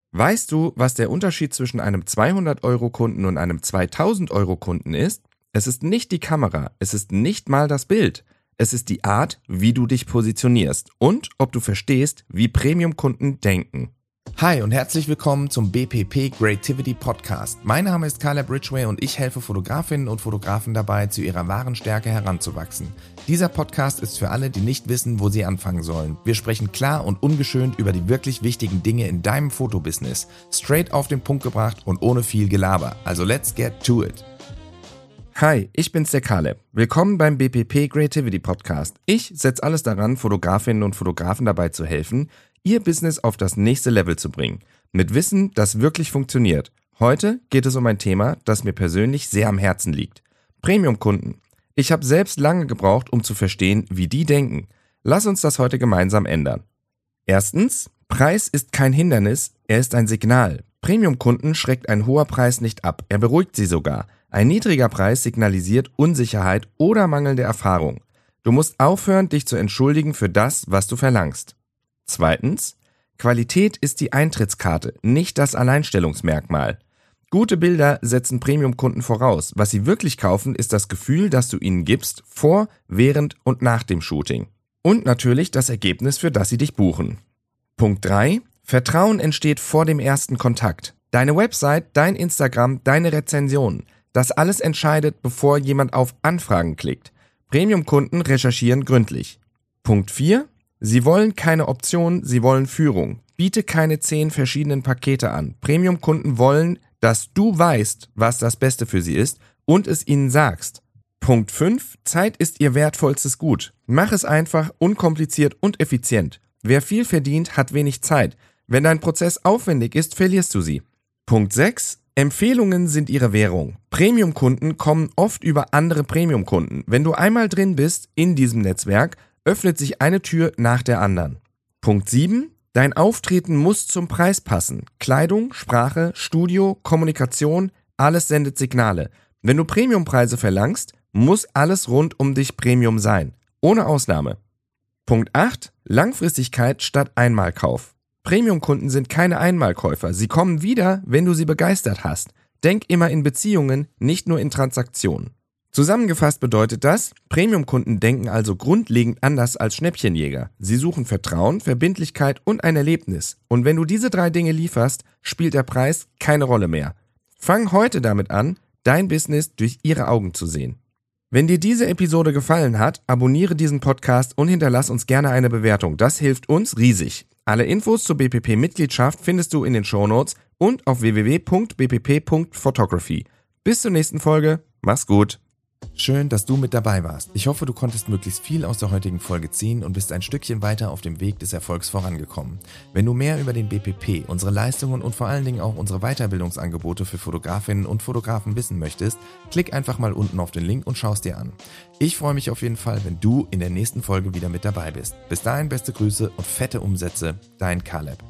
Weißt du, was der Unterschied zwischen einem 200-Euro-Kunden und einem 2000-Euro-Kunden ist? Es ist nicht die Kamera, es ist nicht mal das Bild. Es ist die Art, wie du dich positionierst und ob du verstehst, wie Premium-Kunden denken. Hi und herzlich willkommen zum BPP Creativity Podcast. Mein Name ist Caleb Ridgway und ich helfe Fotografinnen und Fotografen dabei, zu ihrer wahren Stärke heranzuwachsen. Dieser Podcast ist für alle, die nicht wissen, wo sie anfangen sollen. Wir sprechen klar und ungeschönt über die wirklich wichtigen Dinge in deinem Fotobusiness. Straight auf den Punkt gebracht und ohne viel Gelaber. Also let's get to it. Hi, ich bin's der Caleb. Willkommen beim BPP Creativity Podcast. Ich setze alles daran, Fotografinnen und Fotografen dabei zu helfen, ihr Business auf das nächste Level zu bringen. Mit Wissen, das wirklich funktioniert. Heute geht es um ein Thema, das mir persönlich sehr am Herzen liegt. Premium-Kunden. Ich habe selbst lange gebraucht, um zu verstehen, wie die denken. Lass uns das heute gemeinsam ändern. Erstens, Preis ist kein Hindernis, er ist ein Signal. Premium-Kunden schreckt ein hoher Preis nicht ab, er beruhigt sie sogar. Ein niedriger Preis signalisiert Unsicherheit oder mangelnde Erfahrung. Du musst aufhören, dich zu entschuldigen für das, was du verlangst. Zweitens, Qualität ist die Eintrittskarte, nicht das Alleinstellungsmerkmal. Gute Bilder setzen Premium-Kunden voraus. Was sie wirklich kaufen, ist das Gefühl, das du ihnen gibst, vor, während und nach dem Shooting. Und natürlich das Ergebnis, für das sie dich buchen. Punkt 3. Vertrauen entsteht vor dem ersten Kontakt. Deine Website, dein Instagram, deine Rezensionen. Das alles entscheidet, bevor jemand auf Anfragen klickt. Premium-Kunden recherchieren gründlich. Punkt 4. Sie wollen keine Option, sie wollen Führung. Biete keine 10 verschiedenen Pakete an. Premium-Kunden wollen, dass du weißt, was das Beste für sie ist und es ihnen sagst. Punkt 5. Zeit ist ihr wertvollstes Gut. Mach es einfach, unkompliziert und effizient. Wer viel verdient, hat wenig Zeit. Wenn dein Prozess aufwendig ist, verlierst du sie. Punkt 6. Empfehlungen sind ihre Währung. Premium-Kunden kommen oft über andere Premium-Kunden. Wenn du einmal drin bist in diesem Netzwerk, öffnet sich eine Tür nach der anderen. Punkt 7. Dein Auftreten muss zum Preis passen. Kleidung, Sprache, Studio, Kommunikation, alles sendet Signale. Wenn du Premiumpreise verlangst, muss alles rund um dich Premium sein. Ohne Ausnahme. Punkt 8. Langfristigkeit statt Einmalkauf. Premiumkunden sind keine Einmalkäufer. Sie kommen wieder, wenn du sie begeistert hast. Denk immer in Beziehungen, nicht nur in Transaktionen. Zusammengefasst bedeutet das, Premiumkunden denken also grundlegend anders als Schnäppchenjäger. Sie suchen Vertrauen, Verbindlichkeit und ein Erlebnis. Und wenn du diese 3 Dinge lieferst, spielt der Preis keine Rolle mehr. Fang heute damit an, dein Business durch ihre Augen zu sehen. Wenn dir diese Episode gefallen hat, abonniere diesen Podcast und hinterlass uns gerne eine Bewertung. Das hilft uns riesig. Alle Infos zur BPP-Mitgliedschaft findest du in den Shownotes und auf www.bpp.photography. Bis zur nächsten Folge. Mach's gut. Schön, dass du mit dabei warst. Ich hoffe, du konntest möglichst viel aus der heutigen Folge ziehen und bist ein Stückchen weiter auf dem Weg des Erfolgs vorangekommen. Wenn du mehr über den BPP, unsere Leistungen und vor allen Dingen auch unsere Weiterbildungsangebote für Fotografinnen und Fotografen wissen möchtest, klick einfach mal unten auf den Link und schau es dir an. Ich freue mich auf jeden Fall, wenn du in der nächsten Folge wieder mit dabei bist. Bis dahin beste Grüße und fette Umsätze, dein Caleb.